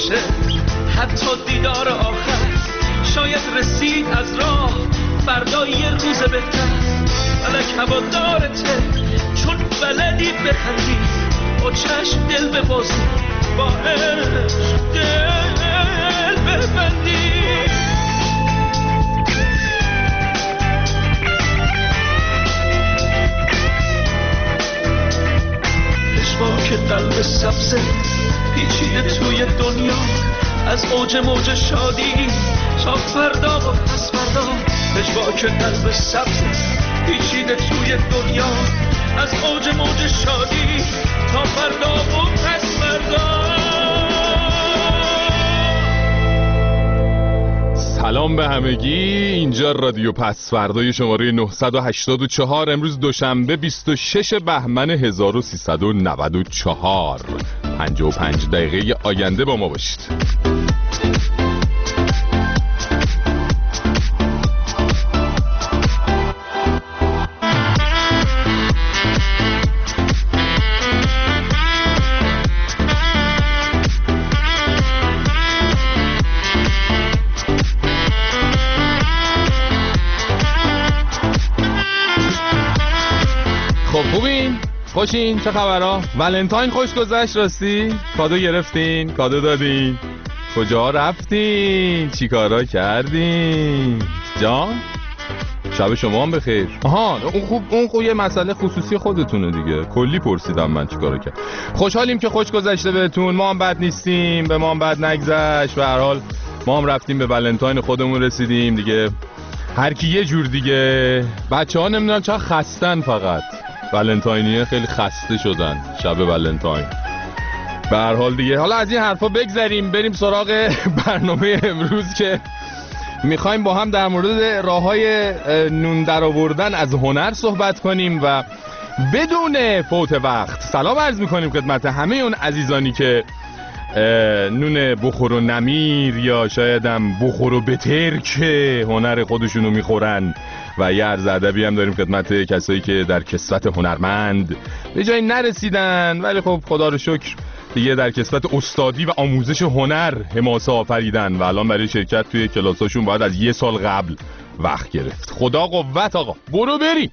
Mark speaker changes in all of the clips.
Speaker 1: باشه حتی دیدار آخر، شاید رسید از راه فردا یه روز بهتر. فلک هوادارته چون بلدی بخندی، با چشم دل ببازی، با عشق دل ببندی. پشواک قلب سبزه پیچیده توی دنیا، از اوج موج شادی تا فردا و پس فردا. پشواک قلب سبزه پیچیده توی دنیا، از اوج موج شادی تا فردا و پس فردا.
Speaker 2: سلام به همگی، اینجا رادیو پس فردای شماره 984. امروز دوشنبه 26 بهمن 1394. 55 دقیقه آینده با ما باشید. خوشین؟ چه خبرها؟ ولنتاین خوش گذشت راستی؟ کادو گرفتین؟ کادو دادین؟ کجا رفتین؟ چی کارا کردین؟ جان؟ شب شما هم بخیر. آها اون خوب یه مسئله خصوصی خودتونه دیگه. کلی پرسیدم من چی کارا کردم. خوشحالیم که خوش گذشته بهتون. ما هم بد نیستیم، به ما هم بد نگذشت. به هر حال ما هم رفتیم به ولنتاین خودمون رسیدیم دیگه. هر کی یه جور دیگه. بچه‌ها نمیدونم چقدر خستن، فقط ولنتاینیه خیلی خسته شدن شب ولنتاین. به هر حال دیگه حالا از این حرفا بگذریم، بریم سراغ برنامه امروز که میخوایم با هم در مورد راههای نون در آوردن از هنر صحبت کنیم و بدون فوت وقت سلام عرض میکنیم خدمت همه اون عزیزانی که نون بخور و نمیر یا شاید هم بخور و بترک هنر خودشونو میخورن و یه عرض ادبی هم داریم خدمت کسایی که در کسوت هنرمند به جایی نرسیدن ولی خب خدا رو شکر دیگه در کسوت استادی و آموزش هنر حماسه آفریدن و الان برای شرکت توی کلاساشون باید از 1 سال قبل وقت گرفت. خدا قوت آقا، برو بریم.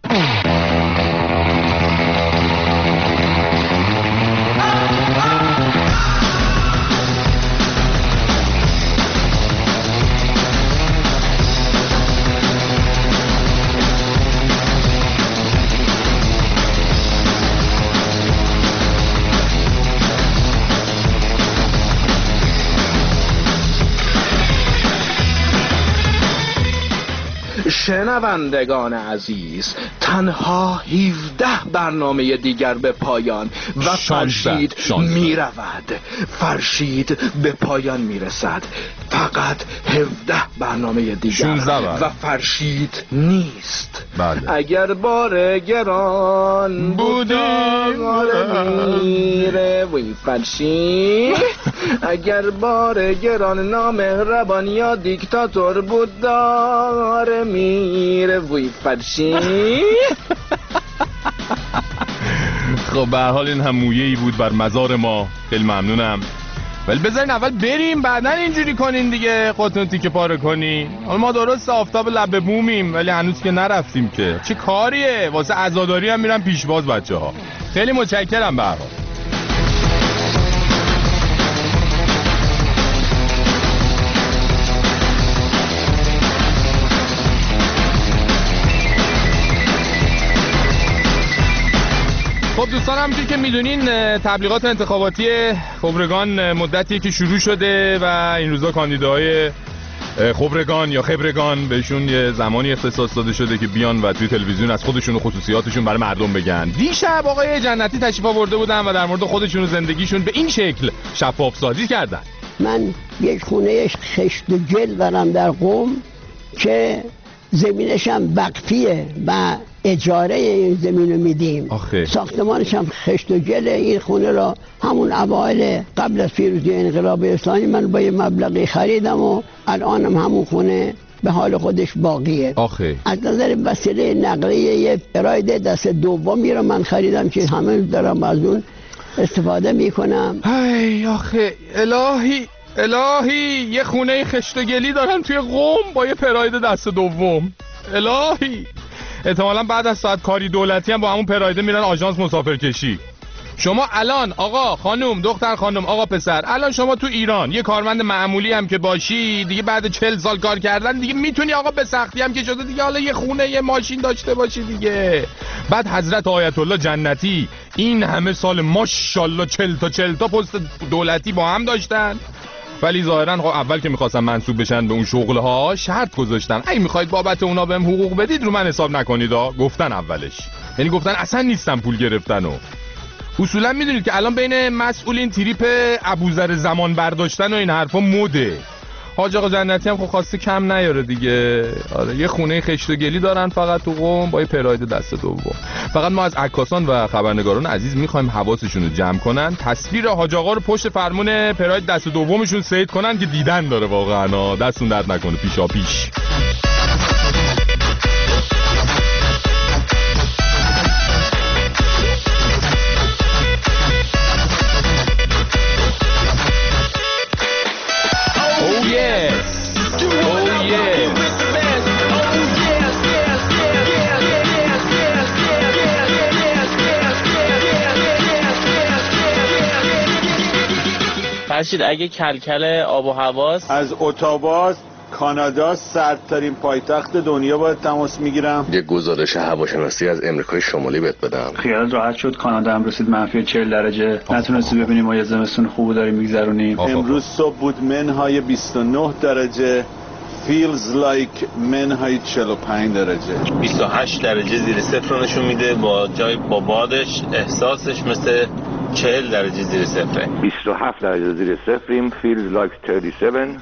Speaker 3: شنوندگان عزیز، تنها 17 برنامه دیگر به پایان و فرشید می رود. فرشید به پایان می رسد. فقط 17 برنامه دیگر و فرشید نیست.
Speaker 2: بله.
Speaker 3: اگر بار گران بودیم میره وی فرشید. اگر بار گران نامهربان یا دیکتاتور بود داره میره وی فرشید.
Speaker 2: خب به هر حال این هم مویه‌ای بود بر مزار ما. خیلی ممنونم. ولی بذارین اول بریم بعدن اینجوری کنین دیگه، خودتون تیکه پاره کنین. حالا ما درست آفتاب لب بومیم ولی هنوز که نرفتیم که. چه کاریه؟ واسه عزاداری هم میرن پیشواز بچه‌ها. خیلی متشکرم به هر حال. خب دوستان، همونجوری که میدونین تبلیغات انتخاباتی خبرگان مدتیه که شروع شده و این روزا کاندیداهای خبرگان یا خبرگان بهشون یه زمانی اختصاص داده شده که بیان و توی تلویزیون از خودشون و خصوصیاتشون برای مردم بگن. دیشب آقای جنتی تشریف آورده بودن و در مورد خودشون و زندگیشون به این شکل شفاف سازی کردن.
Speaker 4: من یک خونه خشت و گل دارم در قم که زمینش هم وقفیه و اجاره این زمین رو میدیم. ساختمانش هم خشت و گله. این خونه را همون اوایل قبل از پیروزی انقلاب اسلامی من با یه مبلغی خریدم و الانم همون خونه به حال خودش باقیه. از نظر وسیله نقلیه یه راید دست دومی رو من خریدم که همه دارم از اون استفاده میکنم.
Speaker 2: ای آخه الهی یه خونه خشت و گلی دارن توی قم با یه پراید دست دوم. الهی احتمالاً بعد از ساعت کاری دولتی هم با همون پرایده میرن آژانس مسافرکشی. شما الان آقا خانم دختر خانم آقا پسر، الان شما تو ایران یه کارمند معمولی هم که باشی دیگه، بعد 40 سال کار کردن دیگه میتونی آقا به سختی هم که شده دیگه حالا یه خونه یه ماشین داشته باشی دیگه. بعد حضرت آیت الله جنتی این همه سال ماشاءالله 40 تا پست دولتی با هم داشتن، ولی ظاهرا اول که میخواستن منصوب بشن به اون شغل ها شرط گذاشتن اگه میخواید بابت اونا بهم حقوق بدید رو من حساب نکنید گفتن اولش، یعنی گفتن اصلا نیستم پول گرفتن. و اصولا میدونید که الان بین مسئولین تریپ ابوذر زمان برداشتن و این حرفا مده. حاج آقا جنتی هم خب خواسته کم نیاره دیگه. آره یه خونه خشت و گلی دارن فقط تو قم با یه پراید دست دوم. فقط ما از عکاسان و خبرنگاران عزیز میخوایم حواسشون رو جمع کنن، تصویر حاج آقا رو پشت فرمون پراید دست دومشون سید کنن که دیدن داره واقعا. دستون درد نکنه پیشا پیش.
Speaker 5: فرشید اگه کلکل آب و هواست
Speaker 6: از اتاوا کانادا سردترین پایتخت دنیا باید تماس میگیرم.
Speaker 7: یه گزارش هواشناسی از امریکای شمالی بهت بدم.
Speaker 8: خیالت راحت شد کانادا هم رسید منفی 40 درجه. نتونستی ببینیم ما یه زمستون خوب داریم میگذرونیم.
Speaker 6: امروز صبح بود منهای 29 درجه، feels like منهای 45 درجه.
Speaker 9: 28 درجه زیر صفر نشون میده، با بادش احساسش مثل 40 درجه زیر صفره.
Speaker 10: 27 درجه زیر صفریم، feels like 37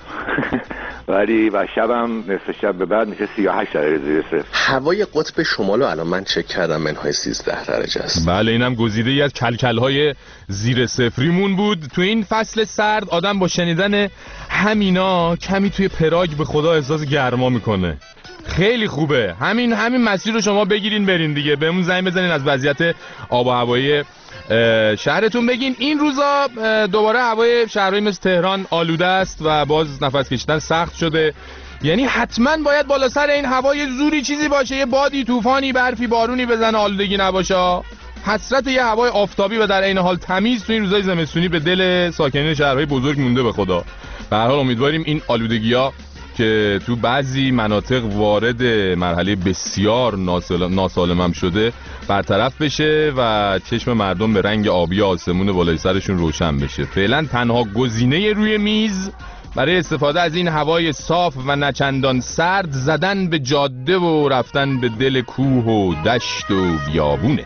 Speaker 10: ولی و شبم نصف شب به بعد میشه 38 درجه زیر صفر.
Speaker 7: هوای قطب شمال رو الان من چک کردم منهای 13 درجه است.
Speaker 2: بله اینم گزیده ای از کلکل‌های زیر صفریمون بود. تو این فصل سرد آدم با شنیدن همینا کمی توی پراگ به خدا احساس گرما میکنه. خیلی خوبه. همین مسیر رو شما بگیرین برین دیگه. بهمون زنگ بزنین از وضعیت آب و هوایی شهرتون بگین. این روزا دوباره هوای شهرهای مثل تهران آلوده است و باز نفس کشیدن سخت شده. یعنی حتما باید بالا سر این هوای زوری چیزی باشه، یه بادی، طوفانی، برفی، بارونی بزنه، آلودگی نباشه. حسرت یه هوای آفتابی و در عین حال تمیز تو این روزای زمستونی به دل ساکنین شهرهای بزرگ مونده به خدا. به هر حال امیدواریم این آلودگی‌ها که تو بعضی مناطق وارد مرحله بسیار ناسالم هم شده برطرف بشه و چشم مردم به رنگ آبی آسمون بالای سرشون روشن بشه. فعلا تنها گزینه روی میز برای استفاده از این هوای صاف و نچندان سرد زدن به جاده و رفتن به دل کوه و دشت و بیابونه.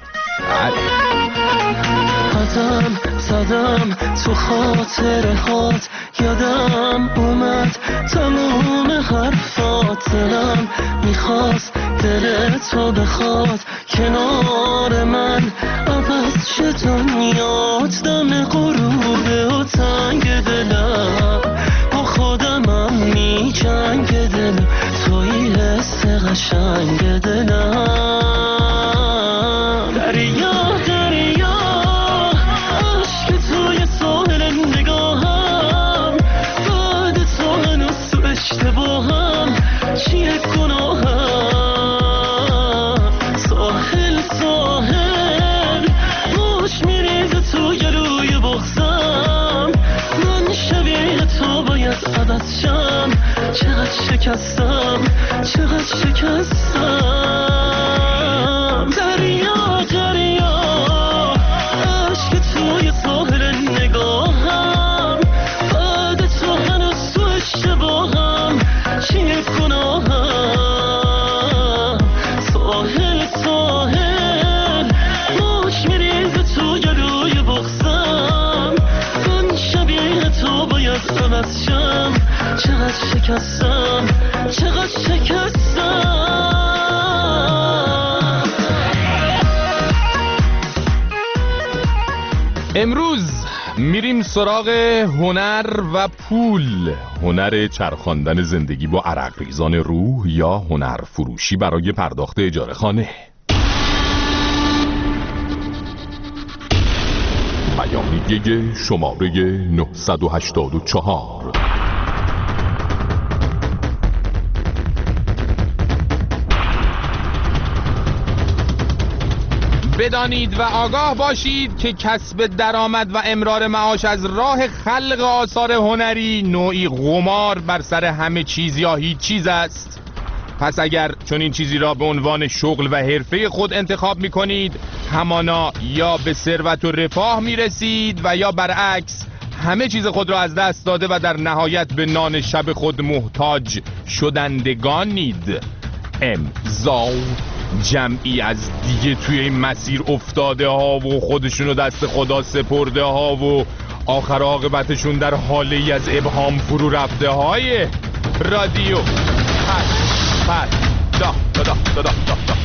Speaker 1: قدم زدم تو خاطرهات، یادم اومد تموم حرفات، دلم میخواست دل تو بخواد کنار من، عوض شه دنیات، دم غروبه و تنگ دلم با خودمم میجنگ دلم، توی حس قشنگ دلم. دریا اشتباهم چیه گناهم، ساحل موش میریزه تو گلوی بغزم، من شبیه تو باید عوض شم، چقدر شکستم دریا عشق توی ساحل نگاهم، بعد تو هنوز تو اشتباهم چیه گناهم، ساحل موج میریزه تو گلوی بغزم، من شبیه تو باید عوض شم، چقدر شکستم
Speaker 2: امروز میریم سراغ هنر و پول، هنر چرخاندن زندگی با عرقریزان روح یا هنر فروشی برای پرداخت اجاره خانه.
Speaker 11: بیانیه شماره 984.
Speaker 2: بدانید و آگاه باشید که کسب درآمد و امرار معاش از راه خلق آثار هنری نوعی قمار بر سر همه چیز یا هیچ چیز است. پس اگر چون این چیزی را به عنوان شغل و حرفه خود انتخاب می کنید، همانا یا به ثروت و رفاه می رسید و یا برعکس همه چیز خود را از دست داده و در نهایت به نان شب خود محتاج شدندگانید. امضا جمعی از دیگه توی این مسیر افتاده ها و خودشونو دست خدا سپرده ها و آخر عاقبتشون در حالی از ابهام فرو رفته های رادیو پس دا دا دا دا دا دا دا.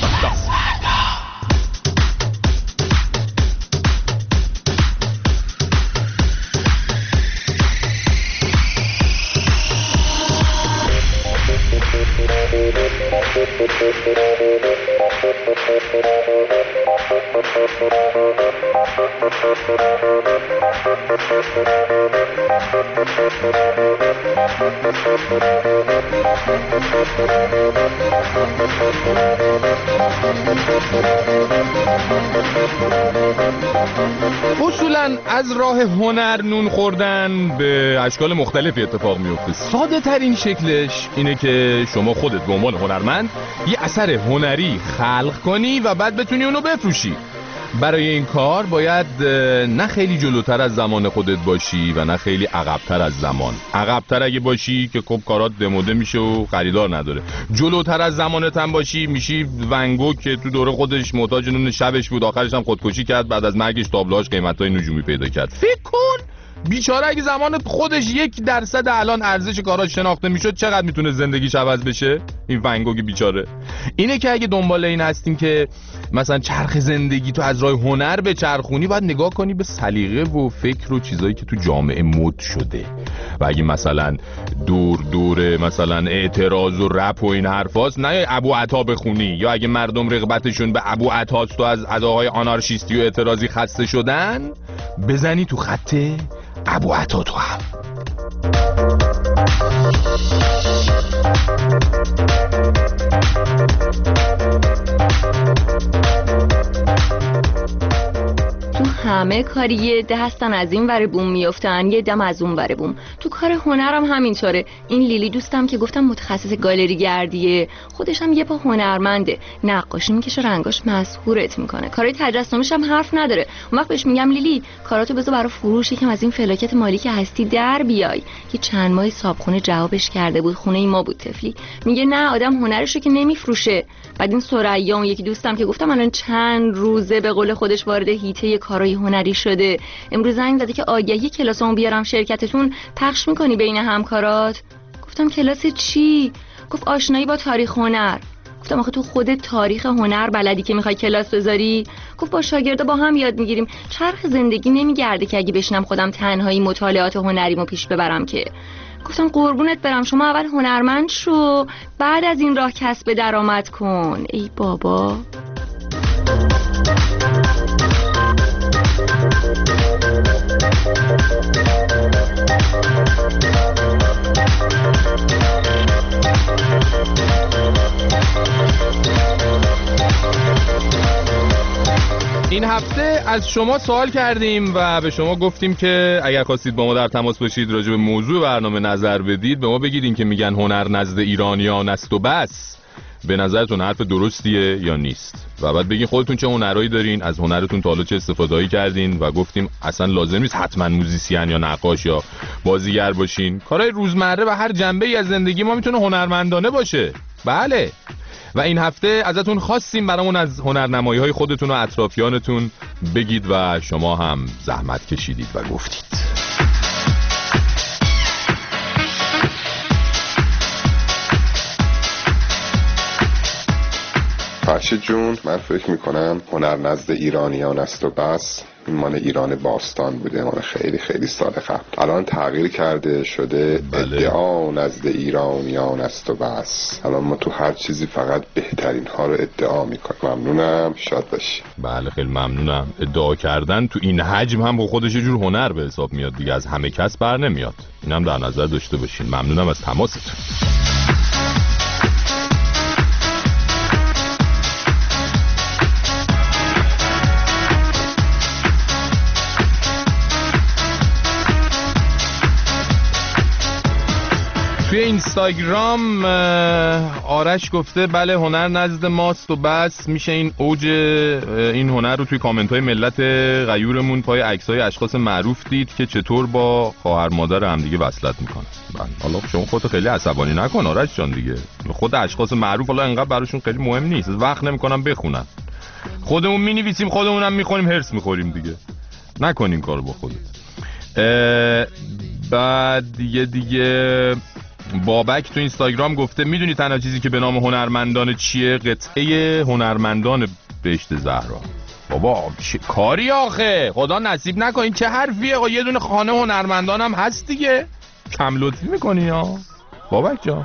Speaker 2: اصولاً از راه هنر نون خوردن به اشکال مختلفی اتفاق میفته. ساده ترین شکلش اینه که شما خودت به عنوان هنرمند یه اثر هنری خلق کنی و بعد بتونی اونو بفروشی. برای این کار باید نه خیلی جلوتر از زمان خودت باشی و نه خیلی عقبتر از زمان. عقبتر اگه باشی که خب کارات دموده میشه و خریدار نداره. جلوتر از زمانت هم باشی میشی ونگو که تو دوره خودش محتاج نون شبش بود، آخرش هم خودکشی کرد، بعد از مرگش تابلوهاش قیمتای نجومی پیدا کرد. فکر کن بیچاره اگه زمان خودش 1% الان ارزش کاراش شناخته میشد چقدر میتونه زندگیش عوض بشه؟ این ونگوگ بیچاره. اینه که اگه دنبال این هستیم که مثلا چرخ زندگی تو از راه هنر به چرخونی، باید نگاه کنی به سلیقه و فکر و چیزایی که تو جامعه مد شده. و اگه مثلا دور مثلا اعتراض و رپ و این حرفاست، نه ابو عطا بخونی، یا اگه مردم رغبتشون به ابو عطاست و از اداهای آنارشیستی و اعتراضی خسته شدن، بزنی تو خط ابو عطا تو هم.
Speaker 12: همه کاری یه ده هستن از این ور بوم میافتن، یه دم از اون ور بوم. تو کار هنرم همینطوره. این لیلی دوستم که گفتم متخصص گالری گردیه، خودش هم یه پا هنرمنده، نقاشی میکشه، رنگاش مسحورت میکنه، کارهای تجسمیش هم حرف نداره. اون وقت بهش میگم لیلی کاراتو بذار برای فروش، یکم از این فلاکت مالی که هستی در بیای. یه چند ماهی صابخونه جوابش کرده بود، خونه ای ما بود تفلی. میگه نه آدم هنرشو که نمیفروشه. بعد این ثریا اون یکی دوستم که گفتم الان چند روزه به قول خودش وارد هیته کارهای هنری شده، امروز زنگ زده که آگهی کلاسمو بیارم شرکتتون پخش میکنی بین همکارات. گفتم کلاس چی؟ گفت آشنایی با تاریخ هنر. گفتم آخه تو خودت تاریخ هنر بلدی که میخوای کلاس بذاری؟ گفت با شاگردا با هم یاد میگیریم. چرخ زندگی نمیگرده که اگه بشینم خودم تنهایی مطالعات هنریمو پیش ببرم که. گفتم قربونت برم، شما اول هنرمند شو، بعد از این راه کسب درآمد کن. ای بابا.
Speaker 2: این هفته از شما سوال کردیم و به شما گفتیم که اگر خواستید با ما در تماس باشید، راجع به موضوع برنامه نظر بدید، به ما بگید این که میگن هنر نزد ایرانیان است و بس، به نظرتون حرف درستیه یا نیست؟ و بعد بگین خودتون چه هنرهایی دارین، از هنرتون تا حالا چه استفاده‌ای کردین. و گفتیم اصلا لازم نیست حتما موزیسین یا نقاش یا بازیگر باشین، کارهای روزمره و هر جنبه‌ای از زندگی ما میتونه هنرمندانه باشه. بله. و این هفته ازتون خواستیم برامون از هنرنمایی‌های خودتون و اطرافیانتون بگید و شما هم زحمت کشیدید و گفتید.
Speaker 7: فرشید جون، من فکر میکنم هنر نزد ایرانیان است و بس. این مال ایران باستان بوده، مال خیلی خیلی سال قبل. الان تغییر کرده شده ادعا نزد ایرانیان است و بس. الان ما تو هر چیزی فقط بهترین ها رو ادعا میکنیم. ممنونم، شاد باشی.
Speaker 2: بله خیلی ممنونم. ادعا کردن تو این حجم هم خودش یه جور هنر به حساب میاد دیگه، از همه کس بر نمیاد. اینم در نظر داشته باشین. ممنونم از تماستون. توی اینستاگرام آرش گفته بله هنر نزد ماست و بس. میشه این اوج این هنر رو توی کامنت های ملت غیورمون پای عکسای اشخاص معروف دید که چطور با خواهر مادر هم دیگه وصلت میکنن. حالا شما خودتو خیلی عصبانی نکن آرش جان دیگه. خود اشخاص معروف حالا انقدر براشون خیلی مهم نیست، وقت نمیکنن بخونن. خودمون مینویسیم خودمونم میخونیم، هرس میخوریم دیگه. نکنین کارو با خودت. بعد دیگه بابک تو اینستاگرام گفته میدونی تنها چیزی که به نام هنرمندان چیه؟ قطعه هنرمندان بهشت زهرا. بابا چه کاری آخه؟ خدا نصیب نکنین. چه حرفیه؟ یه دونه خانه هنرمندان هم هست دیگه. کم لطفی میکنی ها بابک جان.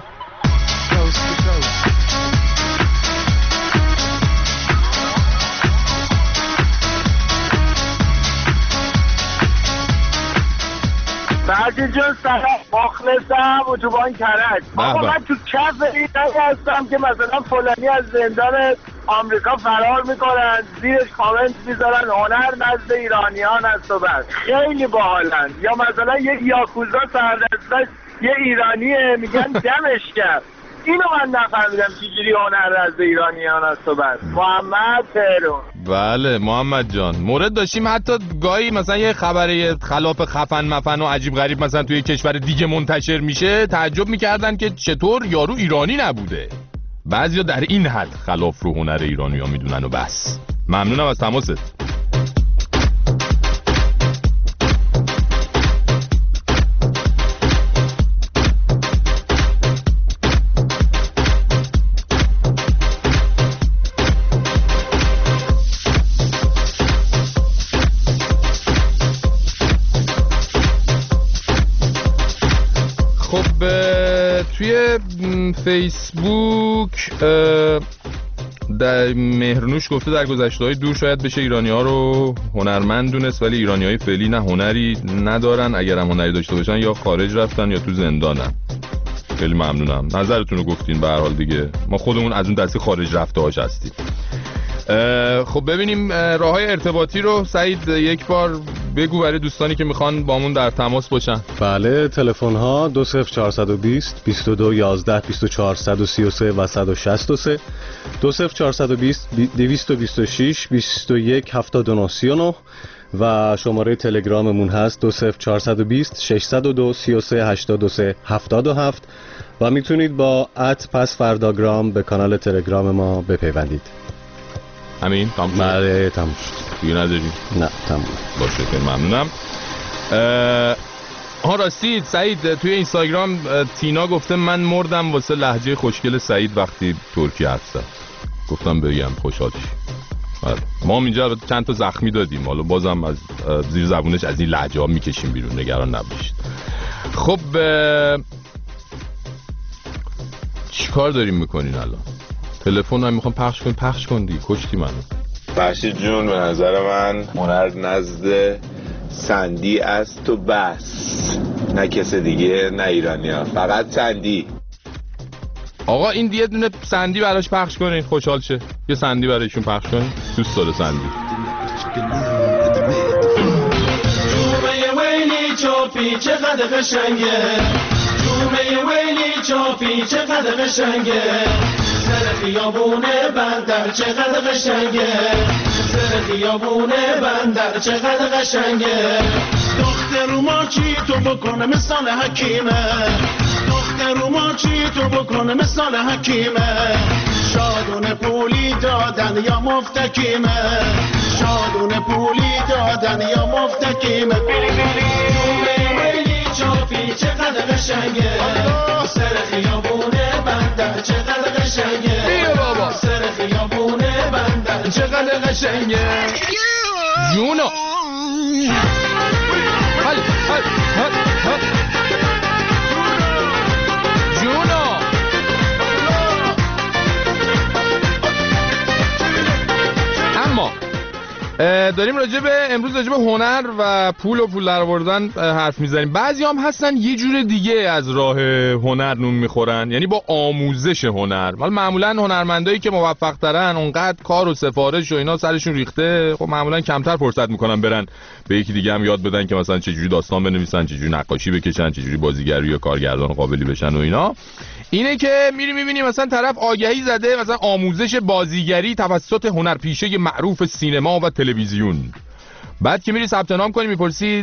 Speaker 13: فرشید جون سلام، مخلصم اتوبان کرج. آقا من تو کف این هستم که مثلا فلانی از زندان آمریکا فرار میکنن، زیرش کامنت میذارن هنر نزد ایرانیان است و بس. خیلی باحالن. یا مثلا یه یاکوزا سردستش یه ایرانیه میگن دمش کرد. اینو من نفهمیدم چجوری هنر نزد ایرانیان است و بس. محمد تهران.
Speaker 2: بله محمد جان، مورد داشتیم حتی گاهی مثلا یه خبر خلاف خفن مفن و عجیب غریب مثلا توی کشور دیگه منتشر میشه، تعجب میکردن که چطور یارو ایرانی نبوده. بعضیا در این حد خلاف رو هنر ایرانی‌ها میدونن و بس. ممنونم از تماست. توی فیسبوک در مهرنوش گفته در گذشته‌های دور شاید بشه ایرانی‌ها رو هنرمند دونست، ولی ایرانی‌های فعلی نه هنری ندارن، اگر هم هنری داشته باشن یا خارج رفتن یا تو زندانن. خیلی ممنونم نظرتون رو گفتین. به هر حال دیگه ما خودمون از اون دسته خارج رفته هاش هستیم. خب ببینیم راه‌های ارتباطی رو سعید یک بار بگو برای دوستانی که میخوان با همون در تماس باشن.
Speaker 14: بله تلفن ها 20420 22 11 24 133 و 163 20420 226 21 79 39 و شماره تلگراممون هست 20420 602 33 83 77 و میتونید با @pasfardagram به کانال تلگرام ما بپیوندید.
Speaker 2: همین تمام شد؟
Speaker 14: بله تمام شد.
Speaker 2: دیگه نداریم؟
Speaker 14: نه تمام.
Speaker 2: باشه خیلی ممنونم. راستی سعید توی اینستاگرام تینا گفته من مردم واسه لهجه خوشگل سعید وقتی ترکی حرف زد. گفتم بگم خوشحال شی. ما هم اینجا چند تا زخمی دادیم، حالا بازم از زیر زبونش از این لهجه ها میکشیم بیرون، نگران نباشید. خب چی کار داریم میکنین الان؟ تلفن هم میخوام پخش کن دیگه، کشتی منو.
Speaker 9: فرشید جون به نظر من هنر نزد سندی است و بس، نه کس دیگه، نه ایرانی‌ها، فقط سندی.
Speaker 2: آقا این یه دونه سندی براش پخش کنین خوشحال شه. یه سندی برایشون پخش کنین، دوست داره سندی.
Speaker 1: جومه ویلی چاپی چقدر قشنگه، جومه ویلی چاپی چقدر قشنگه، سر خیابونه بندر چقدر قشنگه، سر خیابونه بندر چقدر قشنگه. دختر ما چی تو بکنه مثال حکیمه، دختر ما چی تو بکنه مثال حکیمه، شادون پولی دادن یا مفتکیمه، شادون پولی دادن یا مفتکیمه. جومه ویلی چاپی چقدر قشنگه، سر خیابونه بندر چقدر قشنگه، سر خیابونه
Speaker 2: چقدر قشنگه جونو هل هل هل هل جونو اما داریم امروز راجع به هنر و پول و پول درآوردن حرف میزنیم. بعضی هم هستن یه جور دیگه از راه هنر نون میخورن، یعنی با آموزش هنر. معمولا هنرمندایی که موفق ترن اونقدر کار و سفارش و اینا سرشون ریخته، خب معمولا کمتر فرصت میکنن برن به یکی دیگه هم یاد بدن که مثلا چجوری داستان بنویسن، چجوری نقاشی بکشن، چجوری بازیگری یا کارگردان قابلی بشن و اینا. اینه که میری میبینی مثلا طرف آگهی زده مثلا آموزش بازیگری توسط هنرپیشه معروف سینما و تلویزیون. بعد که میری ثبت نام کنی میپرسی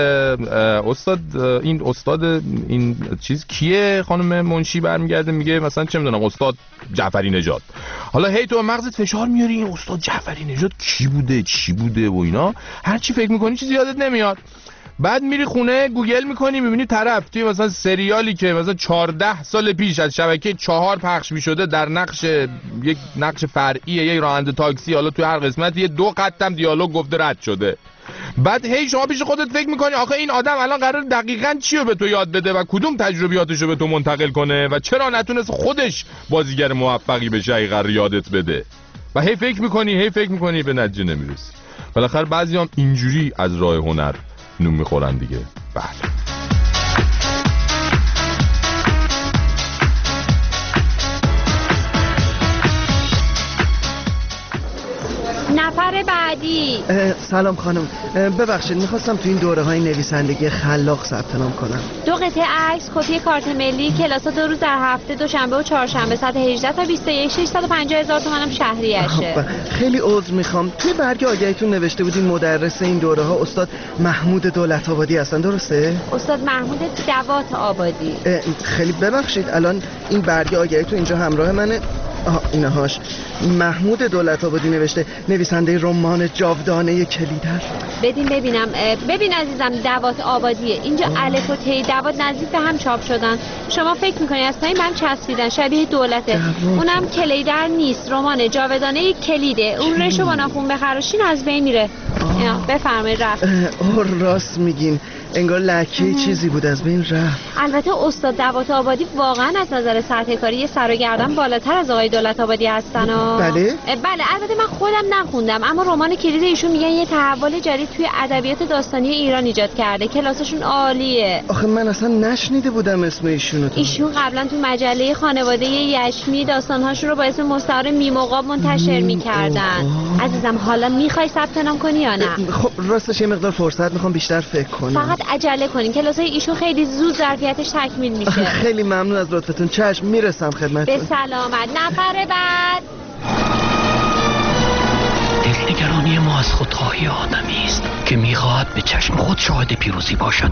Speaker 2: استاد این چیز کیه؟ خانم منشی برمیگرده میگه مثلا چه میدونم استاد جعفری نژاد. حالا هی تو مغزت فشار میاری این استاد جعفری نژاد کی بوده چی بوده و اینا، هر چی فکر میکنی چیزی یادت نمیاد. بعد میری خونه گوگل میکنی میبینی طرف توی مثلا سریالی که مثلا 14 سال پیش از شبکه 4 پخش میشده در یک نقش فرعی یک راننده تاکسی، حالا توی هر قسمت یه 2 خطم دیالوگ گفته رد شده. بعد هی شما پیش خودت فکر میکنی آخه این آدم الان قرار دقیقاً چی رو به تو یاد بده و کدوم تجربیاتش رو به تو منتقل کنه و چرا نتونست خودش بازیگر موفقی بشه اگه قرار یادت بده. و هی فکر میکنی به نتیجه نمیرسی. بالاخره بعضیام اینجوری از راه هنر نون میخورن دیگه. بله
Speaker 12: نفر بعدی.
Speaker 15: سلام خانم، ببخشید میخواستم تو این دوره های نویسندگی خلاق ثبت نام کنم.
Speaker 12: 2 قطعه عکس، کپی کارت ملی، کلاسا 2 روز در هفته، دوشنبه و چهارشنبه ساعت 18 تا 21، 650,000 تومانم شهریشه.
Speaker 15: خیلی عذر میخوام، توی برگ آگهیتون نوشته بودین مدرس این دوره ها استاد محمود دولت آبادی هستن، درسته؟
Speaker 12: استاد محمود دوات آبادی.
Speaker 15: خیلی ببخشید، الان این برگ آگهیتون اینجا همراه منه. اینهاش محمود دولت آبادی نوشته، نویسنده رمان جاودانه کلیدر.
Speaker 12: بدین ببینم. ببین عزیزم، دوات آبادیه اینجا. الف و ت دوات نزدیک به هم چاپ شدن. شما فکر میکنی از پایین من چسبیدن شبیه دولته. اونم کلیدر نیست، رمان جاودانه کلیده. اون رشو با ناخون بخراشین از بین میره. بفرمایید. رفت.
Speaker 15: راست میگین، انگار لکه چیزی بود از بین رفت.
Speaker 12: البته استاد دوات آبادی واقعا از نظر سطح کاری یه سر و گردن بالاتر از آقای دولت آبادی هستن.
Speaker 15: بله
Speaker 12: البته من خودم نخوندم، اما رمان کلید ایشون میگن یه تحول جدید توی ادبیات داستانی ایران ایجاد کرده. کلاسشون عالیه.
Speaker 15: آخه من اصلا نشنیده بودم اسم ایشونو.
Speaker 12: ایشون قبلا تو مجله خانواده یشمی داستانهاشون رو با اسم مستعار میموقاب منتشر میکردن. عزیزم حالا میخوای ثبت نام کنی یا نه؟
Speaker 15: خب راستش یه مقدار فرصت میخوام بیشتر فکر کنم.
Speaker 12: فقط عجله کنین، کلاسای ایشون خیلی زود ظرفیتش تکمیل میشه.
Speaker 15: خیلی ممنون از لطفتون. چشم، میرسم خدمتتون.
Speaker 12: به سلامت. نفر بعد.
Speaker 16: دلنگرانی ما از خودخواهی آدمی است که میخواهد به چشم خود شاهد پیروزی باشد.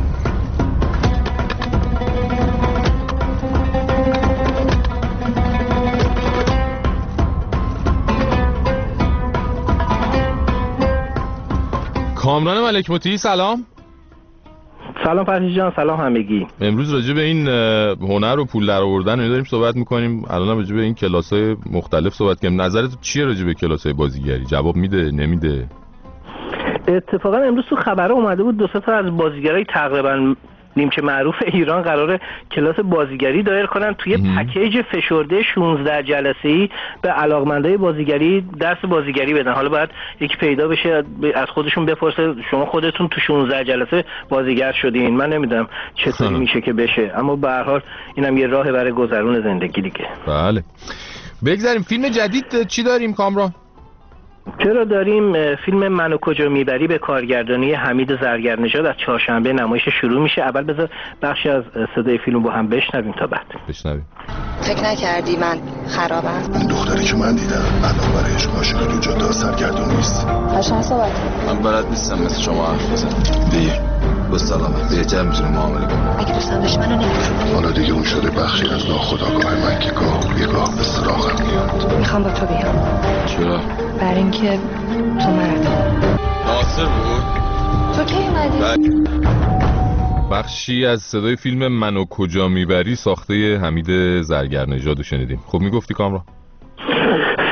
Speaker 2: کامران ملک مطیعی سلام.
Speaker 17: سلام فرشید جان، سلام همگی.
Speaker 2: امروز راجع به این هنر و پول درآوردن داریم صحبت می‌کنیم. الان راجع به این کلاس‌های مختلف صحبت کنیم. نظرت چیه راجع به کلاس‌های بازیگری؟ جواب میده نمیده؟
Speaker 17: اتفاقا امروز تو خبرها اومده بود 2 تا از بازیگرای تقریبا نیمچه معروف ایران قراره کلاس بازیگری دایر کنن توی پکیج فشرده 16 جلسه‌ای به علاقمندای بازیگری درس بازیگری بدن. حالا باید یکی پیدا بشه از خودشون بپرسه شما خودتون تو 16 جلسه بازیگر شدین؟ من نمیدونم چطوری میشه که بشه، اما به هر حال اینم یه راه برای گذرون زندگی دیگه.
Speaker 2: بله. بگذاریم فیلم جدید چی داریم کامران؟
Speaker 17: چرا داریم. فیلم منو کجا میبری به کارگردانی حمید زرگرنژاد از چهارشنبه نمایش شروع میشه. اول بذار بخشی از صدای فیلم با هم بشنویم تا بعد.
Speaker 2: بشنویم.
Speaker 18: فکر نکردی من خرابم؟
Speaker 19: این دختری که من دیدم الان برای عشق عاشق دو جدا سرگردون نیست.
Speaker 18: قشنگ صحبت.
Speaker 20: من بلد نیستم مثل شما حرف بزنم. دیگه با سلامت بهتر میتونم معامله کنم.
Speaker 18: اگه دوستم داشت منو نمی‌فروخت.
Speaker 19: حالا دیگه اون شده بخشی از ناخودآگاه من که گاه به سراغم میاد.
Speaker 18: میخوام با تو بیام.
Speaker 20: چرا؟
Speaker 18: برای اینکه تو مردی.
Speaker 20: ناصر بود؟
Speaker 18: تو کی اومدی؟
Speaker 2: بخشی از صدای فیلم منو کجا میبری ساخته حمید زرگرنژاد رو شنیدیم. خب میگفتی کامران؟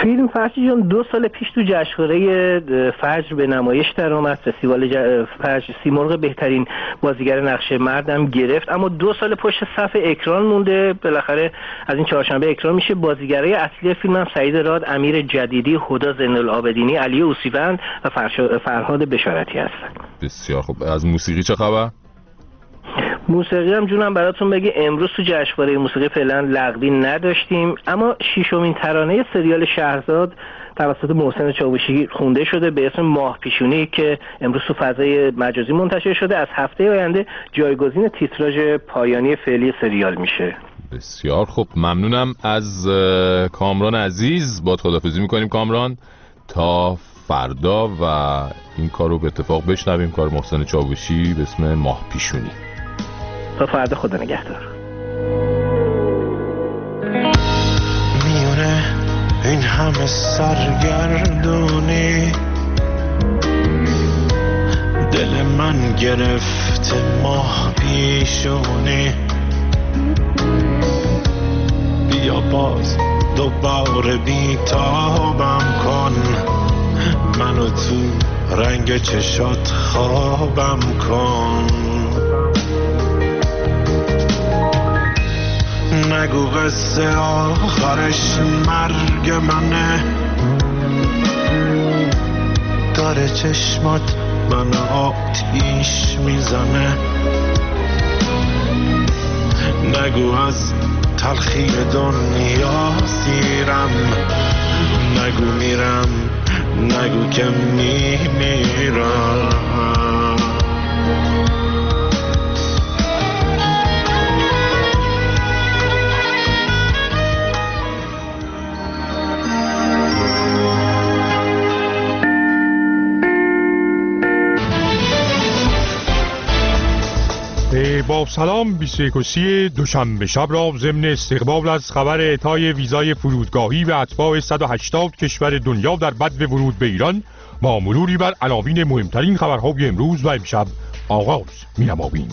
Speaker 17: فیلم فرشی جان 2 سال پیش تو جشنواره فجر به نمایش در آمد. فستیوال فجر سیمرغ بهترین بازیگر نقش مردم گرفت، اما 2 سال پشت صف اکران مونده. بالاخره از این چهارشنبه اکران میشه. بازیگرای اصلی فیلم هم سعید راد، امیر جدیدی، هدی زین‌العابدینی، علی اوسیوند و فرهاد بشارتی هستن.
Speaker 2: بسیار خوب. از موسیقی چه خبر؟
Speaker 17: موسیقی هم جونم براتون بگه امروز تو جشنواره موسیقی فعلا لغوی نداشتیم، اما 6مین ترانه سریال شهرزاد توسط محسن چاوشی خونده شده به اسم ماه پیشونی که امروز تو فضای مجازی منتشر شده. از هفته آینده جایگزین تیتراژ پایانی فعلی سریال میشه.
Speaker 2: بسیار خوب، ممنونم از کامران عزیز. با خداحافظی میکنیم کامران تا فردا و این کار رو به اتفاق بشنویم، کار محسن چاوشی به اسم ماه پیشونی.
Speaker 17: تا فردا، خدا نگهدار.
Speaker 1: میونه این همه سرگردونی دل من گرفته ماه پیشونی، بیا باز دوباره بیتابم کن، منو تو رنگ چشات خوابم کن. نگو قصه آخرش مرگ منه، داره چشمات من آتیش میزنه. نگو از تلخی دنیا سیرم، نگو میرم، نگو که میمیرم.
Speaker 11: با سلام 21 دوشنبه شب را ضمن استقبال از خبر اعطای ویزای فرودگاهی به اتباع 180 کشور دنیا در بدو ورود به ایران ما مروری بر عناوین مهمترین خبرهای امروز و امشب آغاز می‌نماییم.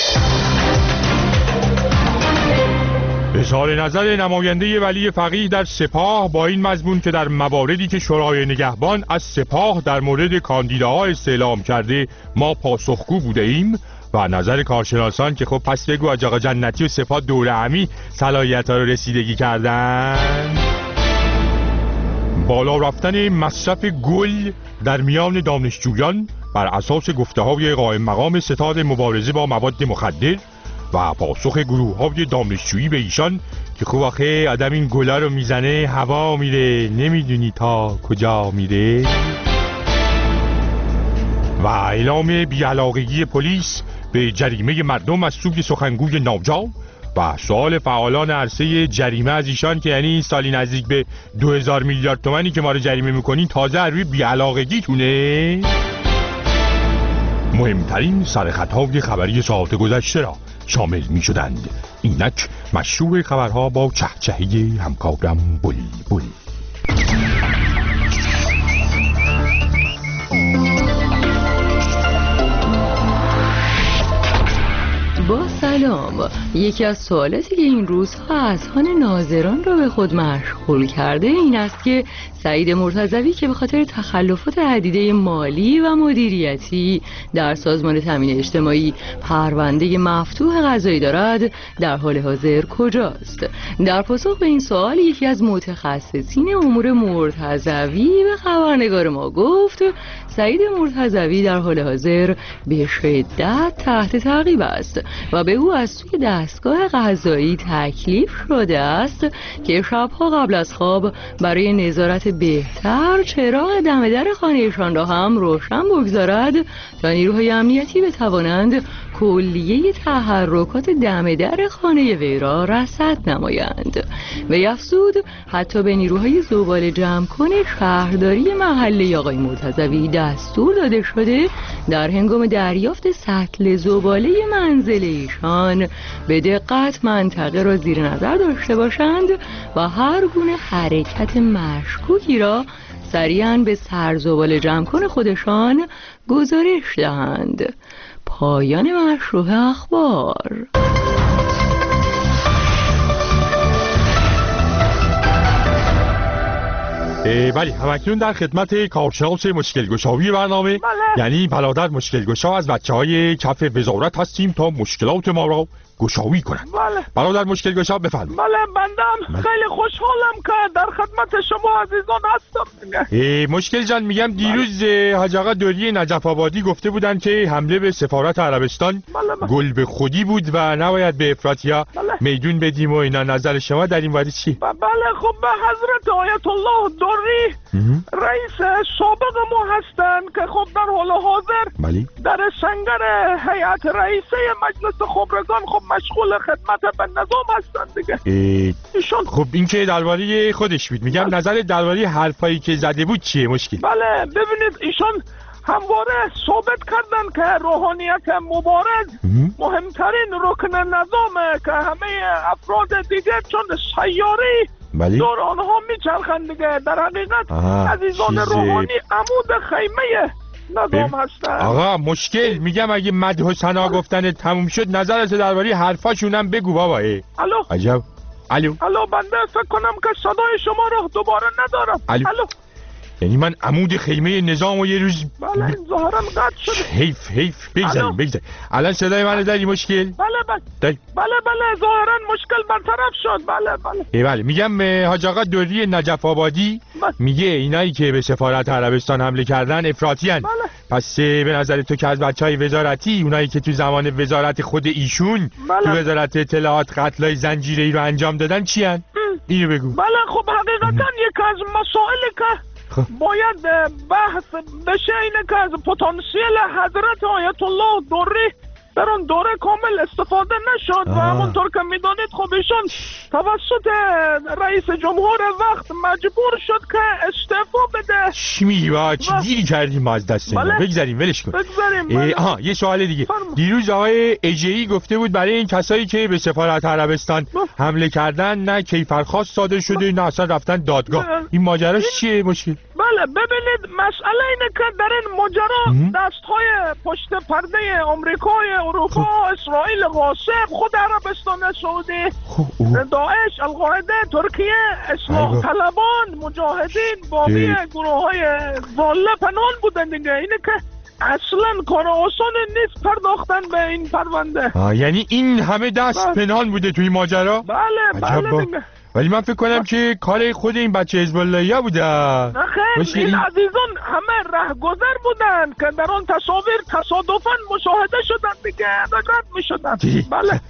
Speaker 11: اظهار نظر نماینده ولی فقیه در سپاه با این مضمون که در مواردی که شورای نگهبان از سپاه در مورد کاندیداها استعلام کرده ما پاسخگو بوده ایم و نظر کارشناسان که خب پس بگو آج آقا جنتی و سپاه دوره همی صلاحیت ها رو رسیدگی کردن. بالا رفتن مصرف گل در میان دانشجویان بر اساس گفته های قائم مقام ستاد مبارزه با مواد مخدر و پاسخ گروه های دانشجویی به ایشان که خب آخه آدم این گلا رو میزنه هوا میره نمیدونی تا کجا میره. و اعلام بیعلاقگی پلیس به جریمه مردم از سوی سخنگوی ناجا و سوال فعالان عرصه جریمه از ایشان که یعنی سالی نزدیک به 2000 میلیارد تومانی که ما رو جریمه میکنین تازه روی بیعلاقگیتونه. مهمترین سرخطهای خبری ساعت گذشته را شامل می شدند. اینک مشروع خبرها با چهچهی همکارم بلبل.
Speaker 12: با سلام. یکی از سوالاتی که این روزها اذهان ناظران را به خود مشغول کرده این است که سعید مرتضوی که به خاطر تخلفات عدیده مالی و مدیریتی در سازمان تامین اجتماعی پرونده مفتوح قضایی دارد در حال حاضر کجاست؟ در پاسخ به این سوال یکی از متخصصین امور مرتضوی به خبرنگار ما گفت سعید مرتضوی در حال حاضر به شدت تحت تعقیب است و به او از سوی دستگاه قضایی تکلیف شده است که شبها قبل از خواب برای نظارت بهتر چراغ دم در خانهشان را هم روشن بگذارد تا نیروهای امنیتی بتوانند کلیه تحرکات دم در خانه وی را رصد نمایند. وی افزود حتی به نیروهای زباله جمع کن شهرداری محله آقای مرتضوی دستور داده شده در هنگام دریافت سطل زباله منزل ایشان به دقت منطقه را زیر نظر داشته باشند و هر گونه حرکت مشکوکی را سریعاً به سرزباله جمع کن خودشان گزارش دهند. پایان مشروع اخبار.
Speaker 11: بله، همکنون در خدمت کارشناس مشکلگشایی برنامه یعنی برادر مشکلگشا از بچه‌های کف وزارت هستیم تا مشکلات ما را گشایی کنند. برادر مشکلگشا بفرمایید.
Speaker 13: بله بندم خیلی خوشحالم که در خدمت شما عزیزان هستم.
Speaker 11: مشکل جان میگم دیروز حاج آقا دوری نجف آبادی گفته بودن که حمله به سفارت عربستان گل به خودی بود و نباید به افراطی‌ها میدون بدیم و اینا. نظر شما در این باره چی؟
Speaker 13: بله خب به حضرت آیت الله دوری رئیس سابق ما هستن که خب در حال حاضر در سنگر هیئت رئیسه مجلس خبرگان خب مشغول خدمت به نظام هستن دیگه. ایشون
Speaker 11: خب این که درباره خودش بود. میگم نظر درباره حرفایی که زده بود چیه مشکل؟
Speaker 13: بله ببینید ایشون همواره ثابت کردن که روحانیت مبارز مهمترین رکن نظامه که همه افراد دیگه چون سیاری دور آنها میچرخند دیگه. در حقیقت عزیزان روحانی عمود خیمه نظام هستن.
Speaker 11: آقا مشکل میگم اگه مدح و ثنا گفتن تموم شد نظرت درباره حرفاشونم بگو بابا.
Speaker 13: الو
Speaker 11: عجب. الو
Speaker 13: بنده فکر کنم که صدای شما رو دوباره ندارم.
Speaker 11: الو یعنی من عمود خیمه نظام و یه روز
Speaker 13: بله ظاهرا قطع شد.
Speaker 11: حیف بگذاریم. الان صدای منو داری مشکل؟
Speaker 13: بله ظاهرا مشکل برطرف شد. بله
Speaker 11: میگم حاج آقا دوری نجف آبادی میگه اینایی که به سفارت عربستان حمله کردن افراطیان. پس به نظر تو که از بچهای وزارتی اونایی که تو زمان وزارت خود ایشون تو وزارت اطلاعات قتلای زنجیره‌ای رو انجام دادن چی ان؟ اینو بگو.
Speaker 13: بله خب حقیقتا یکی از مسائلی که باید بحث بشه اینه که از پتانسیل حضرت آیت الله دوری در اون دوره کامل استفاده نشد و همونطور که میدانید خب ایشون توسط رئیس جمهور وقت مجبور شد که استعفا بده.
Speaker 11: چی میگی با چی گیری کردیم ما از دست اینا؟ بگذاریم ولش کن. یه سوال دیگه. دیروز آقای اجهی گفته بود برای این کسایی که به سفارت عربستان حمله کردن نه کیفرخواست صادر شده نه اصلا رفتن دادگاه. این ماجراش چیه مشکل؟
Speaker 13: بله ببینید مسئله اینه که در این ماجرا دستهای پشت پرده آمریکای اروپا اسرائیل غاصب خود عربستان سعودی داعش القاعده ترکیه اصلاح طلبان مجاهدین باقی گروه‌های ضاله پنهان بودن دیگه. اینه که اصلا کار آسان نیست پرداختن به این پرونده.
Speaker 11: یعنی این همه دست پنهان بوده توی ماجرا؟
Speaker 13: بله دیگه.
Speaker 11: ولی من فکر کنم که کار خود این بچه حزب اللهیا بوده.
Speaker 13: نخیر این عزیزان همه رهگذر بودن که در آن تصاویر تصادفاً مشاهده شدن دیگه رد می شدن. بله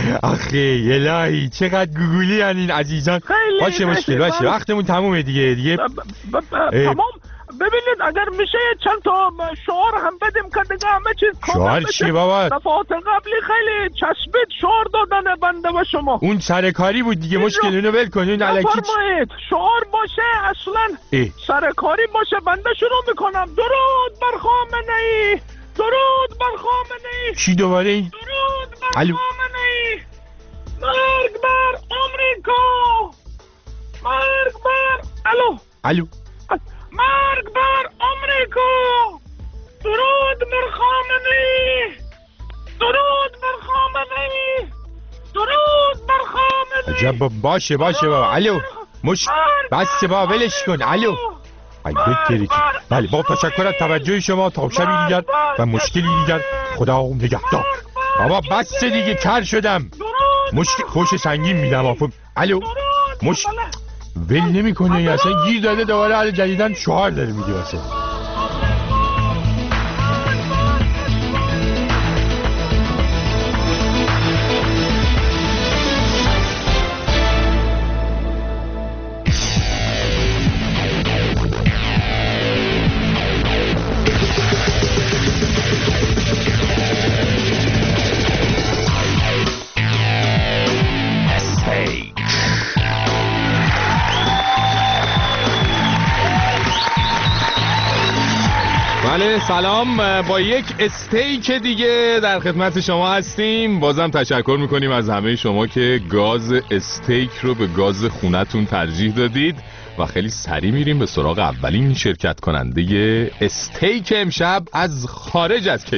Speaker 11: آخه الهی چقدر گوگولی هن این عزیزان. باشه مشکل باشه وقتمون تمومه دیگه
Speaker 13: تمام. ببینید اگر میشه چند تا شعار هم بدیم که دیگه همه چیز
Speaker 11: شعار چی بابا؟
Speaker 13: دفعات قبلی خیلی چسبید شعار دادن بنده و شما.
Speaker 11: اون سرکاری بود دیگه مشکل اونو ول کنین الکی.
Speaker 13: فرمایید شعار باشه اصلا سرکاری باشه بنده شروع میکنم. درود بر خامنه‌ای درود بر خامنه‌ای.
Speaker 11: چی دوباره این؟
Speaker 13: درود بر خامنه‌ای. مرگ بر آمریکا. مرگ بر
Speaker 11: الو
Speaker 13: مرگ بر آمریکا. درود بر خامنه‌ای. درود بر خامنه‌ای. درود بر خامنه‌ای.
Speaker 11: عجب باشه بابا. الو بس بابا ولش کن. الو بله با تشکر از توجه شما تا شبی دیگر و مشکلی دیگر خدا نگهدار. بابا بس دیگه کر شدم. مشکل خوش سنگین میدم. الو ول نمی کنه اصلا گیر داده دوباره علی جدیدن شعار داره میگه واسه. سلام، با یک استیک دیگه در خدمت شما هستیم. بازم تشکر میکنیم از همه شما که گاز استیک رو به گاز خونتون ترجیح دادید و خیلی سریع میریم به سراغ اولین شرکت کننده استیک امشب از خارج از کشور.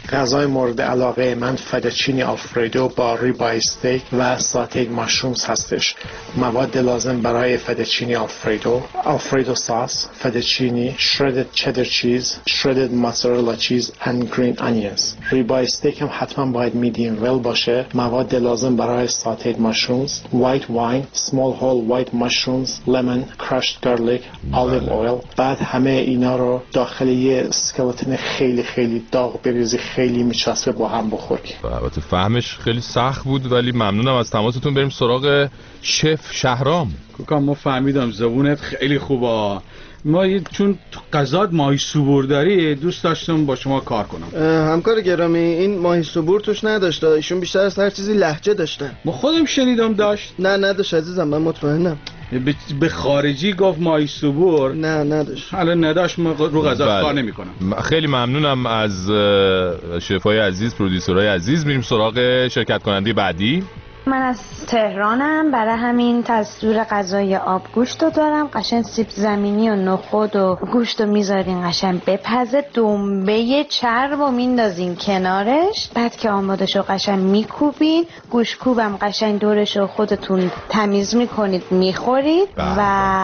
Speaker 21: غذای مورد علاقه من فدچینی آلفریدو با ریبای استیک و ساتید ماشرومز هستش. مواد لازم برای فدچینی آلفریدو ساس، فدچینی، شردد چدر چیز، شردد موتزارلا چیز and green onions. ریبای استیک هم حتما باید میدیم ویل باشه. مواد لازم برای ساتید ماشرومز، white wine, small whole white mushrooms, lemon, crushed garlic, olive oil. بعد همه اینا رو داخل یه اسکلتن خیلی خیلی داغ بریزی، خیلی میچسبه با هم بخوری.
Speaker 2: البته فهمش خیلی سخت بود ولی ممنونم از تماستون. بریم سراغ شف شهرام.
Speaker 22: کوکا ما فهمیدم زبونت خیلی خوبه. ما چون غذات ماهی سوبور داری دوست داشتم با شما کار کنم.
Speaker 15: همکار گرامی این ماهی سوبور توش نداشته، ایشون بیشتر از هر چیزی لهجه داشته.
Speaker 22: ما خودم شنیدم داشت.
Speaker 15: نه نداشت عزیزم، من مطمئنم.
Speaker 22: به خارجی گفت ماهی سوبور؟
Speaker 15: نه نداشت.
Speaker 22: حالا نداشت، ما رو غذا کار نمی کنم.
Speaker 2: خیلی ممنونم از شفای عزیز، پرودیوسرای عزیز. میریم سراغ شرکت کننده بعدی.
Speaker 23: من از تهرانم، برای همین تصویر غذای آبگوشت رو دارم. قشنگ سیب زمینی و نخود و گوشت رو میذارین قشنگ بپزه، دنبه چرب رو میندازین کنارش، بعد که آماده شو قشنگ میکوبین، گوشت کوبم قشنگ دورش رو خودتون تمیز میکنید میخورید. و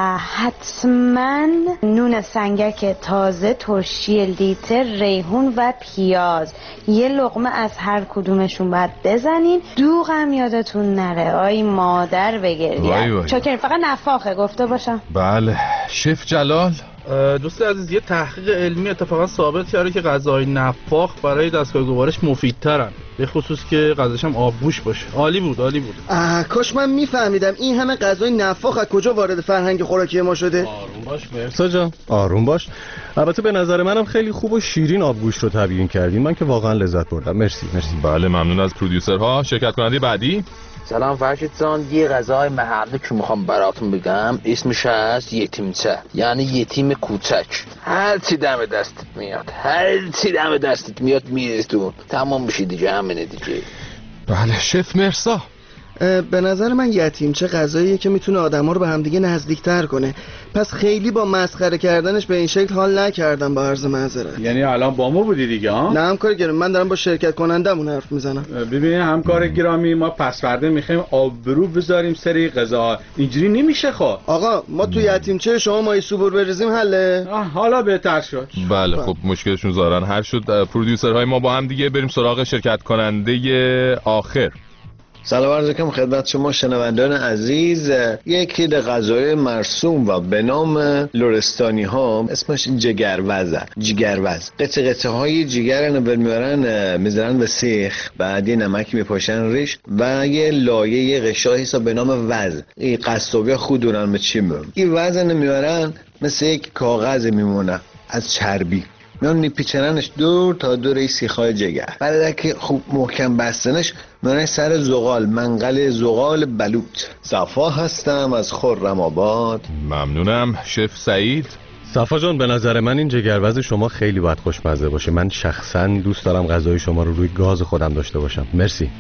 Speaker 23: حتما نون سنگک تازه، ترشی لیتر، ریحون و پیاز، یه لقمه از هر کدومشون باید بزنین. دوغم یادتون نره، آی مادر بگرید. چاکر، فقط نفاخه گفته باشم.
Speaker 2: بله. شف جلال.
Speaker 5: دوست عزیز، یه تحقیق علمی اتفاقا ثابت کرده که غذاهای نفاخ برای دستگاه گوارش مفیدترن، به خصوص که غذاش هم آبگوشت باشه. عالی بود عالی بود.
Speaker 15: کاش من میفهمیدم این همه غذای نفاخ از کجا وارد فرهنگ خوراکی ما شده.
Speaker 22: آروم باش
Speaker 14: مرسا جان، آروم باش. البته به نظر منم خیلی خوب و شیرین آبگوشت رو تبیین کردین، من که واقعا لذت بردم. مرسی.
Speaker 2: بله ممنون از پرودیوسرها. شرکت کننده بعدی.
Speaker 16: سلام فرشید جان، یه غذای محلی که میخوام براتون بگم اسمش هست یتیمچه، یعنی یتیم کوچک. هر چی دم دستت میاد میریز تو، تمام بشی دیگه، همینه دیگه.
Speaker 2: بله شف مرسا.
Speaker 15: به نظر من یتیمچه غذاییه که میتونه آدما رو به همدیگه نزدیکتر کنه، پس خیلی با مسخره کردنش به این شکل حال نکردم، با عرض معذرت.
Speaker 22: یعنی الان با ما بودی دیگه ها؟
Speaker 15: نه همکار گرامی، من دارم با شرکت کنندمون حرف میزنم.
Speaker 22: ببین همکار گرامی، ما پس فردا میخوایم آبرو بذاریم سری غذا، اینجوری نمیشه. خب
Speaker 15: آقا ما تو یتیمچه شما ماهی سوبور بریزیم حله؟
Speaker 22: حالا بهتر شد.
Speaker 2: بله خب مشکلشون ظاهرا حل شد. پرودیوسرهای ما با هم دیگه بریم سراغ شرکت کننده آخر.
Speaker 24: سلام عرض می‌کنم خدمت شما شنوندگان عزیز. یکی از غذای مرسوم و به نام لرستانی ها اسمش جگروز. قطعه های جگر رو میذارن به سیخ، بعد یه نمک میپاشن ریش و یه لایه قشایی هست به نام وز. این قصابی خود دونن به چی میگن. این وزن میارن مثل یک کاغذ میمونه از چربی، میان میپیچننش دور تا دور این سیخای جگر. بعد که خوب محکم بستنش میانه سر زغال، منقل زغال بلوط. صفا هستم از خرم آباد.
Speaker 2: ممنونم. شف سعید.
Speaker 14: صفا جان، به نظر من این جگروز شما خیلی باید خوشمزه باشه. من شخصا دوست دارم غذای شما رو روی گاز خودم داشته باشم. مرسی.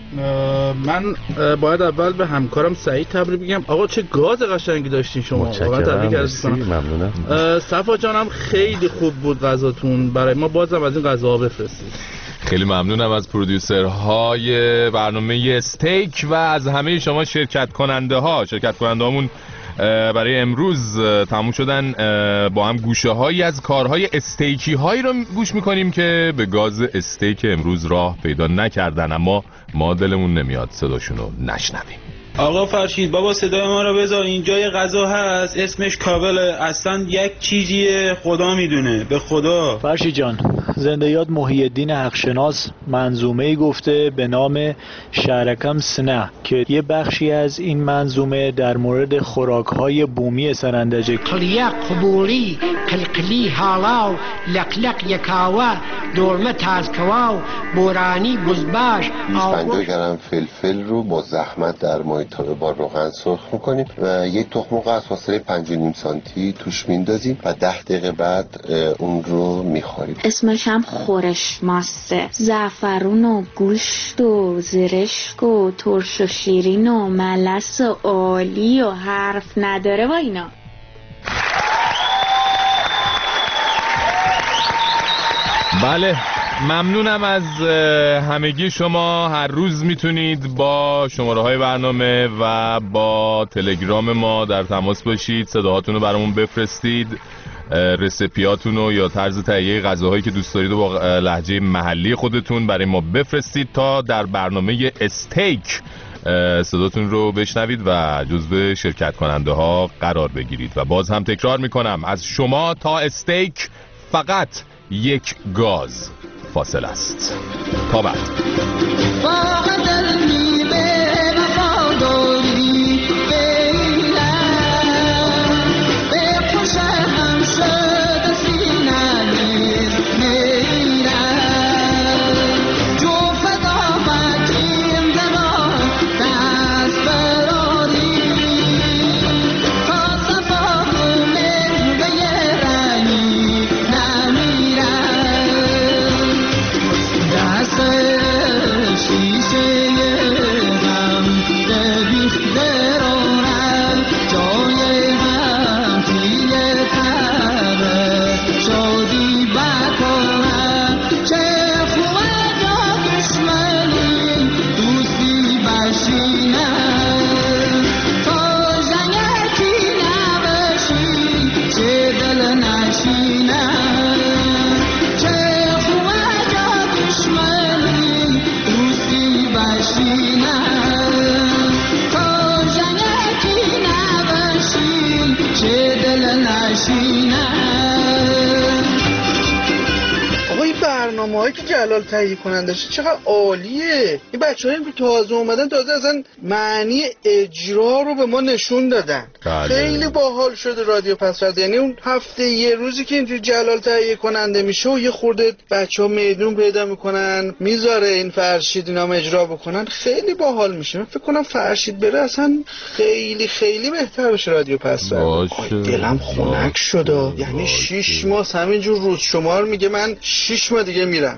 Speaker 5: من باید اول به همکارم سعید تبریک بگم. آقا چه گاز قشنگی داشتین شما.
Speaker 14: متشکرم. مرسی. ممنونم.
Speaker 5: صفا جانم خیلی خوب بود غذاتون، برای ما بازم از این غذاها بفرستید.
Speaker 2: خیلی ممنونم از پرودیوسرهای برنامه استیک و از همه شما شرکت کننده هامون. برای امروز تموم شدن. با هم گوشه هایی از کارهای استیکی هایی رو گوش میکنیم که به گاز استیک امروز راه پیدا نکردن، اما ما دلمون نمیاد صداشونو نشنویم.
Speaker 25: آقا فرشید بابا صدای ما رو بذار، اینجا یه غذا هست اسمش کابله، اصلا یک چیزیه خدا میدونه، به خدا.
Speaker 26: فرشید جان، زنده یاد محی الدین حقشناس منظومه‌ای گفته به نام شرکم سنه که یه بخشی از این منظومه در مورد خوراک‌های بومی سرندجه.
Speaker 27: قلیه قبولی قلقلی هالاو لقلق یکاوا دورمه تازکواو بورانی بزباش.
Speaker 7: 25 گرم فلفل رو با زحمت در مایتابه با روغن سرخ میکنیم و یک تخم مرغ از فاصله 5.5 سانتی توش میندازیم و 10 دقیقه بعد اون رو میخوریم.
Speaker 28: اسمش هم خورش ماسته، زعفرون و گوشت و زرشک و ترش و شیرین و ملس و عالی و حرف نداره با اینا.
Speaker 2: بله ممنونم از همگی شما. هر روز میتونید با شماره‌های برنامه و با تلگرام ما در تماس باشید، صداهاتون رو برامون بفرستید، رسپیاتون رو یا طرز تهیه غذاهایی که دوست دارید و با لهجه محلی خودتون برای ما بفرستید تا در برنامه استیک صداتون رو بشنوید و جزو شرکت کننده ها قرار بگیرید. و باز هم تکرار میکنم، از شما تا استیک فقط یک گاز فاصله است. تا بعد.
Speaker 5: برنامه‌هایی که جلال تهیه کنندش چقدر عالیه. این بچه‌ها که تازه اومدن تازه اصلا معنی اجرا رو به ما نشون دادن. خیلی باحال شده رادیو پسورد. یعنی اون هفته یه روزی که اینجوری جلال تهیه کننده میشه و یه خورده بچه‌ها میدون پیدا میکنن میذاره این فرشید اینا اجرا بکنن، خیلی باحال میشه. من فکر کنم فرشید بره اصلا خیلی خیلی بهتر بشه رادیو پسورد. دلم خنک شده. یعنی 6 ماه همینجور روز شمار میگه من 6 ماه دیگه میرم.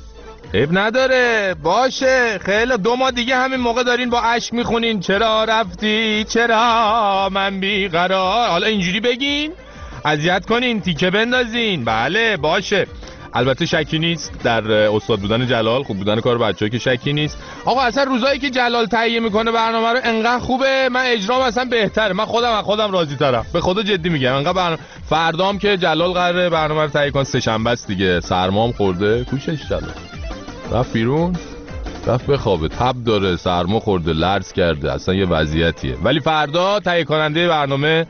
Speaker 2: عیب نداره، باشه، خیلی 2 ماه دیگه همین موقع دارین با اشک میخونین چرا رفتی چرا من بیقرار. حالا اینجوری بگین، اذیت کنین، تیکه بندازین. بله باشه. البته شکی نیست در استاد بودن جلال، خوب بودن کار بچه‌ها که شکی نیست. آقا اصلا روزایی که جلال تهیه میکنه برنامه رو انقدر خوبه، من اجرام اصلا بهتره. من خودم راضی ترم، به خدا جدی میگم. انقدر فردام که جلال قراره برنامه رو تهیه کنه، سه‌شنبه است دیگه، سرمام خورده، کوشش جلال رفت بیرون، رفت بخوابه، تب داره، سرما خورده، لرز کرده، اصلا یه وضعیتیه. ولی فردا تهیه کننده برنامه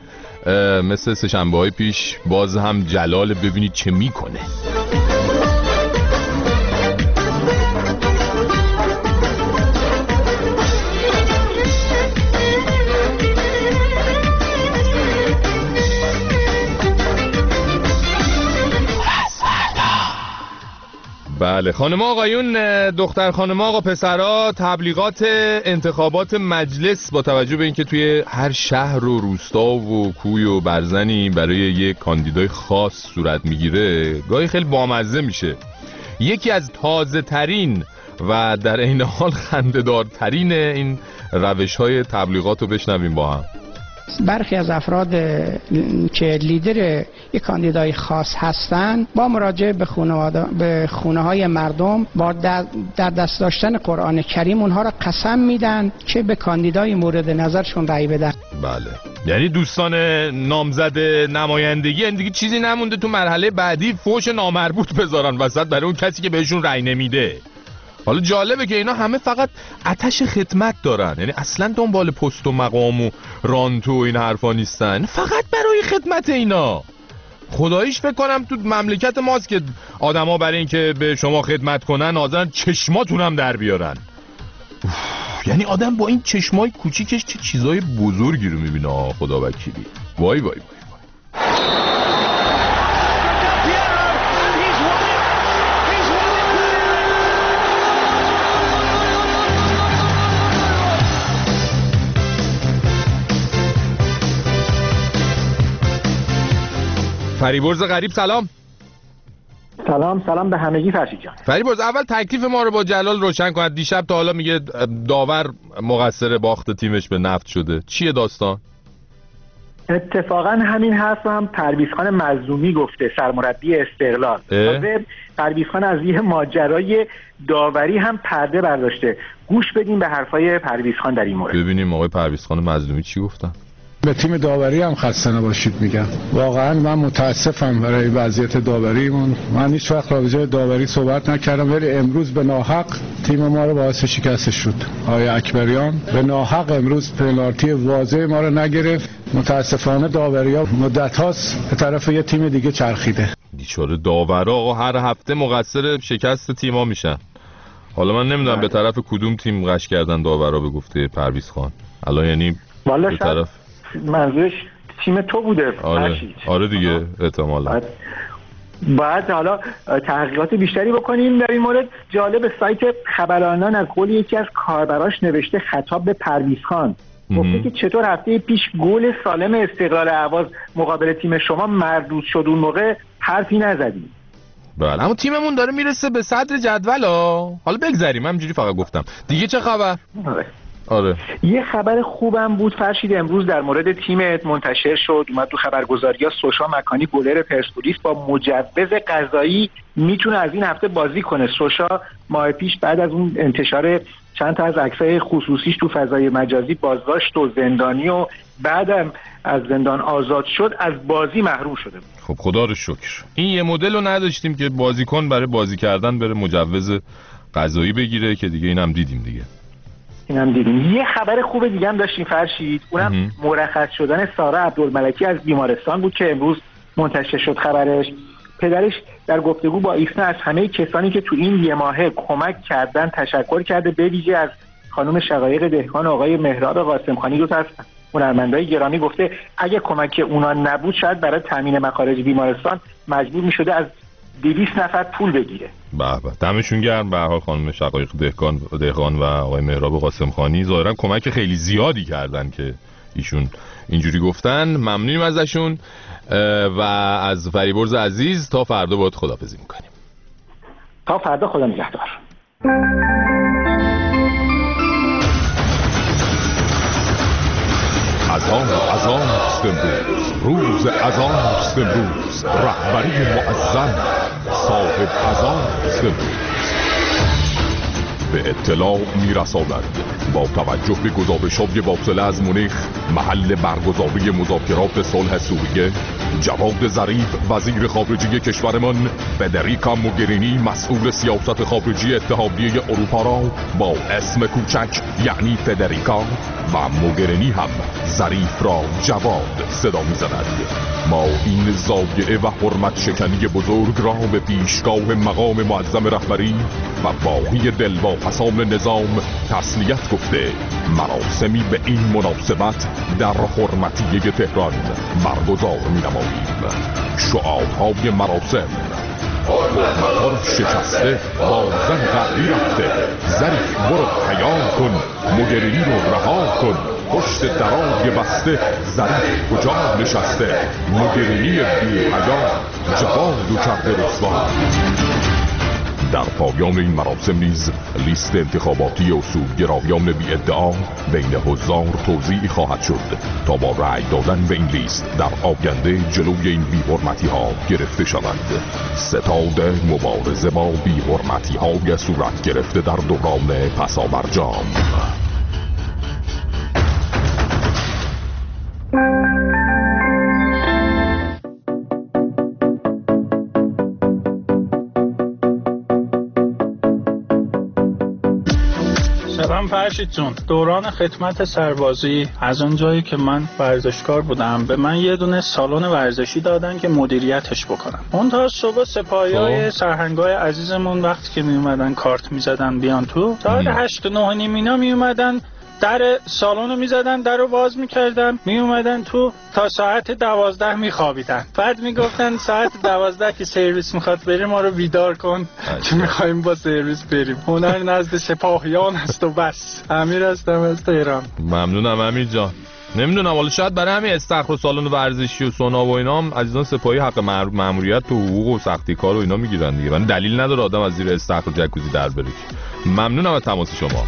Speaker 2: مثل سه‌شنبه‌های پیش باز هم جلال، ببینید چه میکنه. بله خانم آقایون، دختر خانم آقا پسرها، تبلیغات انتخابات مجلس با توجه به اینکه توی هر شهر و روستا و کوی و برزنی برای یک کاندیدای خاص صورت میگیره، گاهی خیلی بامزه میشه. یکی از تازه ترین و در این حال خنده‌دارترین این روش‌های تبلیغات رو بشنویم با هم.
Speaker 27: برخی از افراد که لیدر یک کاندیدای خاص هستند با مراجعه به خونه‌های مردم با در دست داشتن قرآن کریم اونها را قسم میدن که به کاندیدای مورد نظرشون رأی بدن.
Speaker 2: بله، یعنی دوستان نامزد نمایندگی دیگه چیزی نمونده تو مرحله بعدی فوش نامربوط بذارن وسط برای اون کسی که بهشون رأی نمیده. حالا جالبه که اینا همه فقط آتش خدمت دارن، یعنی اصلا دنبال پست و مقام و رانت و این حرفا نیستن، فقط برای خدمت اینا. خداییش فکر کنم تو مملکت ماست که آدما برای این که به شما خدمت کنن حاضرن چشماتون هم در بیارن. یعنی آدم با این چشمای کوچیکش چه چیزای بزرگی رو میبینه. خدا وکیلی. وای وای وای. فریبرز غریب سلام.
Speaker 3: سلام به همگی فرشید جان.
Speaker 2: فریبرز اول تکلیف ما رو با جلال روشن کن. دیشب تا حالا میگه داور مقصر باخت تیمش به نفت شده. چیه داستان؟
Speaker 3: اتفاقا همین حرف هم پرویزخان مظلومی گفته، سرمربی استقلال. پرویزخان از یه ماجرای داوری هم پرده برداشته. گوش بدیم به حرفای پرویزخان در این مورد.
Speaker 2: ببینیم آقای پرویزخان مظلومی چی گفتن.
Speaker 4: به تیم داوری هم خسته نباشید میگم. واقعا من متاسفم برای وضعیت داوریمون. من هیچ وقت راجع به داوری صحبت نکردم، ولی امروز به ناحق تیم ما رو باعث شکستش شد. آقای اکبریان به ناحق امروز پنالتی واضح ما رو نگرفت. متاسفانه داوری‌ها مدت هاست به طرف یه تیم دیگه چرخیده.
Speaker 2: بیچاره داورا آقا هر هفته مقصر شکست تیم‌ها میشن. حالا من نمیدونم به طرف کدوم تیم قش کردن داورا به گفته پرویزخان. الان یعنی به طرف
Speaker 3: منظورش تیم تو بوده.
Speaker 2: آره دیگه احتمالاً.
Speaker 3: باید حالا تحقیقات بیشتری بکنیم در این مورد. جالب سایت خبرانان از قول یکی از کاربراش نوشته خطاب به پرویزخان، گفته که چطور هفته پیش گل سالم استقلال اهواز مقابل تیم شما مردود شد، اون موقع حرفی نزدیم.
Speaker 2: بله اما تیممون داره میرسه به صدر جدول حالا بگذریم، همینجوری فقط گفتم. دیگه چه خبر؟ آره.
Speaker 3: یه خبر خوبم بود فرشید، امروز در مورد تیمت منتشر شد، اومد تو خبرگزاری‌ها. سوشا مکانی گلر پرسپولیس با مجوز قضایی میتونه از این هفته بازی کنه. سوشا ماه پیش بعد از اون انتشار چند تا از عکسای خصوصیش تو فضای مجازی بازداشت و زندانی و بعدم از زندان آزاد شد، از بازی محروم شده بود.
Speaker 2: خب خدا رو شکر. این یه مدل رو نداشتیم که بازیکن برای بازی کردن بره مجوز قضایی بگیره که دیگه اینم دیدیم دیگه.
Speaker 3: یه خبر خوب دیگه هم داشتیم فرشید، اونم مرخص شدن سارا عبدالملکی از بیمارستان بود که امروز منتشر شد خبرش. پدرش در گفتگو با ایسنا از همه کسانی که تو این یه ماهه کمک کردن تشکر کرده، به ویژه از خانم شقایق دهقان آقای مهراب قاسمخانی، دو تا از هنرمندای گرامی. گفته اگه کمک اونا نبود شاید برای تامین مخارج بیمارستان مجبور می‌شده از 200 نفر پول بگیره.
Speaker 2: به دمشون گرم. به هر حال خانم شقایق دهقان و آقای مهراب قاسمخانی ظاهرا کمک خیلی زیادی کردن که ایشون اینجوری گفتن. ممنونیم ازشون و از فریبرز عزیز تا فردا باید خداحافظی میکنیم.
Speaker 3: تا فردا، خدا نگهدار.
Speaker 6: اذان است امروز، روز اذان است امروز، رهبری مؤذن صاحب اذان است امروز. به اطلاع می‌رساند با توجه به گزارش‌های واصله از مونیخ، محل برگزاری مذاکرات صلح سوریه، جواد ظریف وزیر خارجه کشورمان، فدریکا موگرینی مسئول سیاست خارجی اتحادیه اروپا را با اسم کوچک یعنی فدریکا و موگرینی هم ظریف را جواد صدا می‌زند. ما این ضایعه و حرمت شکنی بزرگ را به پیشگاه مقام معظم رهبری و باقی دلواپسان نظام تسلیت گفته مراسمی به این مناسبت در حرمتیه تهران برگزار می‌نماییم. شعارهای مراسم: حرمت‌ها رو شکسته، با زن قهری رفته، ظریف برو حیا کن، موگرینی رو رها کن، پشت درای بسته، ظریف کجا نشسته، موگرینی بی حیا جواد و کرده رسوا. در پایان این مراسم نیز لیست انتخاباتی اصولگرایان بی ادعا بین حضار توزیع خواهد شد تا با رأی دادن به این لیست در آینده جلوی این بی‌حرمتی ها گرفته شود. ستاد مبارزه با بی‌حرمتی های صورت گرفته در دوران پسابرجام.
Speaker 8: سلام فرشید جون. دوران خدمت سربازی از اون جایی که من ورزشکار بودم به من یه دونه سالن ورزشی دادن که مدیریتش بکنم. اون تا صبح سپاهیای سرهنگای عزیزمون وقتی که می اومدن کارت میزدن بیان تو، ساعت 8 و 9 اینا می اومدن در سالن رو میزدن، در رو باز میکردن، می اومدن تو تا ساعت 12 میخوابیدن. بعد میگفتن ساعت 12 که سرویس میخواد بریم ما رو بیدار کن که میخوایم با سرویس بریم. هنر نزد سپاهیان است و بس. امیر هستم از تهران.
Speaker 2: ممنونم امیر جان. نمیدونم حالا شاید برای همین استخر و سالن ورزشی و سونا و اینا هم عزیزان سپاهی حق ماموریت و حقوق و سختی کار و اینا میگیرن دیگه. من دلیل نداره آدم از زیر استخر و جکوزی در بره. ممنونم از تماس شما.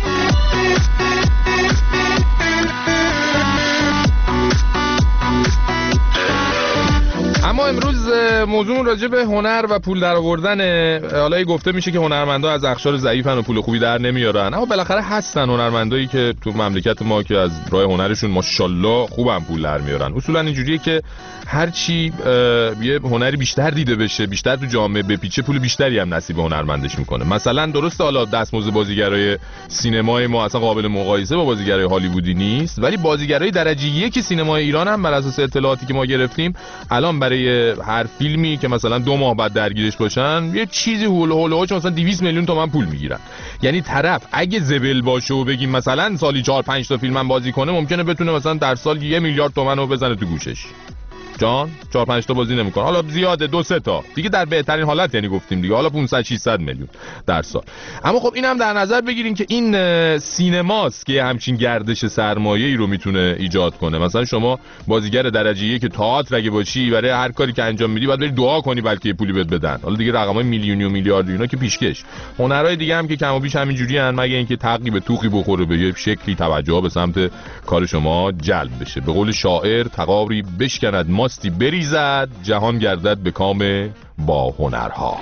Speaker 2: اما امروز موضوع راجع به هنر و پول در آوردن. حالا گفته میشه که هنرمندا از اقشار ضعیفن و پول خوبی در نمیارن، اما بالاخره هستن هنرمندایی که تو مملکت ما که از راه هنرشون ماشاءالله خوبم پول در میارن. اصولا اینجوریه که هر چی یه هنری بیشتر دیده بشه، بیشتر تو جامعه بپیچه، پول بیشتری هم نصیب هنرمندش میکنه. مثلا درسته حالا دستمزد بازیگرای سینمای ما اصلا قابل مقایسه با بازیگرای هالیوودی نیست، ولی بازیگرای درجه یک سینمای ایران هم بر اساس اطلاعاتی که ما گرفتیم الان برای هر فیلمی که مثلا 2 ماه بعد درگیرش باشن یه چیزی هولوهاش مثلا 200 میلیون تومان پول میگیرن. یعنی طرف اگه زبل باشه و بگیم مثلا سالی 4-5 تا فیلم بازی کنه، ممکنه بتونه مثلا در سال 1 میلیارد تومان رو بزنه تو گوشش. جان 4-5 تا بازی نمیکنه، حالا زیاده 2-3 تا دیگه در بهترین حالت، یعنی گفتیم دیگه حالا 500-600 میلیون در سال. اما خب این هم در نظر بگیرین که این سینماست که همچین گردش سرمایه‌ای رو میتونه ایجاد کنه. مثلا شما بازیگر درجه 1 که تئاتر اگه باشی، برای هر کاری که انجام میدی باید بری دعا کنی بلکه پولی بهت بدن. حالا دیگه رقمای میلیونی و میلیاردی اینا که پیشکش. هنرهای دیگه هم که کم و بیش همینجوری ان، مگه اینکه تعقیب توقی بخوره به یه شکلی توجه به سمت کار شما جلب بشه. به قول شاعر تقاری بشکند ماستی بریزد، جهان گردد به کام با هنرها.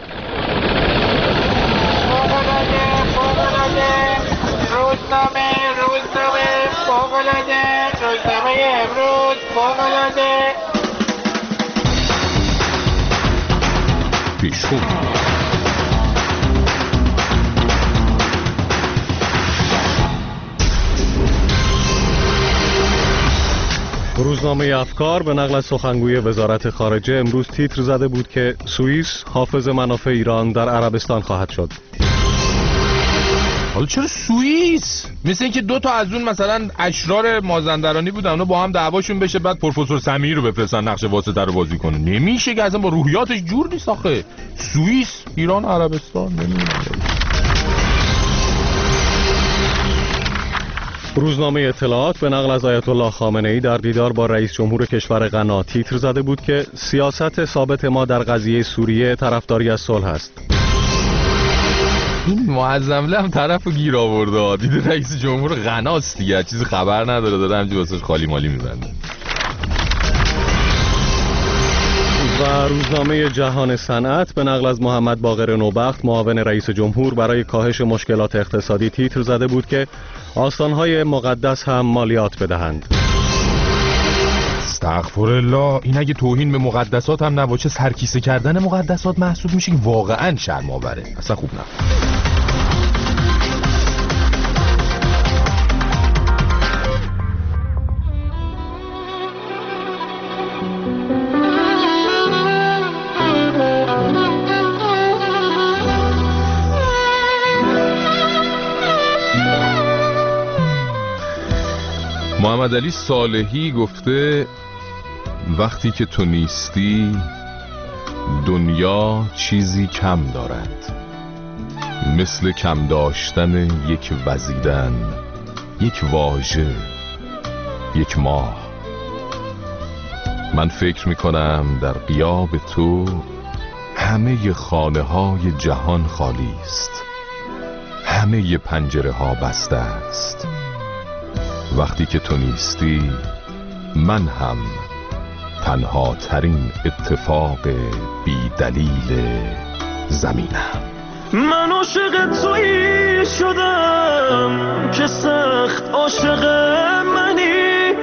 Speaker 2: روزنامه امروز فوق‌العاده پیشخون.
Speaker 14: روزنامه افکار به نقل از سخنگوی وزارت خارجه امروز تیتر زده بود که سوئیس حافظ منافع ایران در عربستان خواهد شد.
Speaker 2: حالا چرا سوئیس؟ مثل اینکه 2 تا از اون مثلا اشرار مازندرانی بودن، اونا با هم دعواشون بشه، بعد پروفسور سمیعی رو بفرستن نقش واسطه رو بازی کنه. نمیشه که اصلا با روحیاتش جور نیست آخه. سوئیس، ایران، عربستان نمیشه.
Speaker 14: روزنامه اطلاعات به نقل از آیت الله خامنه‌ای در دیدار با رئیس جمهور کشور غنا تیتر زده بود که سیاست ثابت ما در قضیه سوریه طرفداری از صلح است.
Speaker 2: این معظمله هم طرفو گیر آورده، دیده رئیس جمهور غناست دیگه، چیزی خبر نداره، داره همجوری واسش خالی مالی میزنه.
Speaker 14: و روزنامه جهان صنعت به نقل از محمد باقر نوبخت معاون رئیس جمهور برای کاهش مشکلات اقتصادی تیتر زده بود که آستانهای مقدس هم مالیات بدهند.
Speaker 2: استغفرالله، این اگه توهین به مقدسات هم نباشه سرکیسه کردن مقدسات محسوب میشه که واقعا شرم‌آوره، اصلا خوب نه. محمد علی صالحی گفته وقتی که تو نیستی دنیا چیزی کم دارد، مثل کم داشتن یک وزیدن، یک واژه، یک ماه. من فکر میکنم در غیاب تو همه خانه های جهان خالی است، همه پنجره ها بسته است. وقتی که تو نیستی من هم تنها ترین اتفاق بی دلیل زمینم.
Speaker 1: من عاشق تویی شدم که سخت عاشق منی،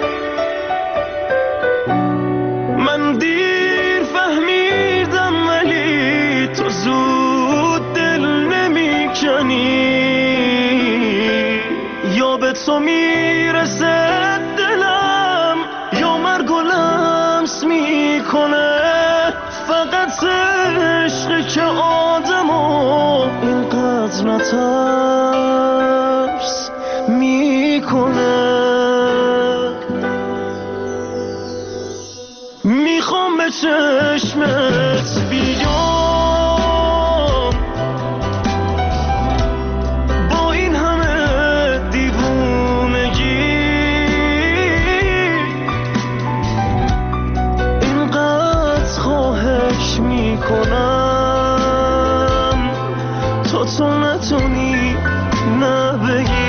Speaker 1: من دیر فهمیدم ولی تو زود دل نمی کنی، یا به تو میرسه دلم یا مرگ و لمس میکنه، فقط عشقی که آدمو اینقدر نترس میکنه. میخوام به چشمت بیام با این همه دیوونگی، اینقدر خواهش میکنم تو نتونی نبگی.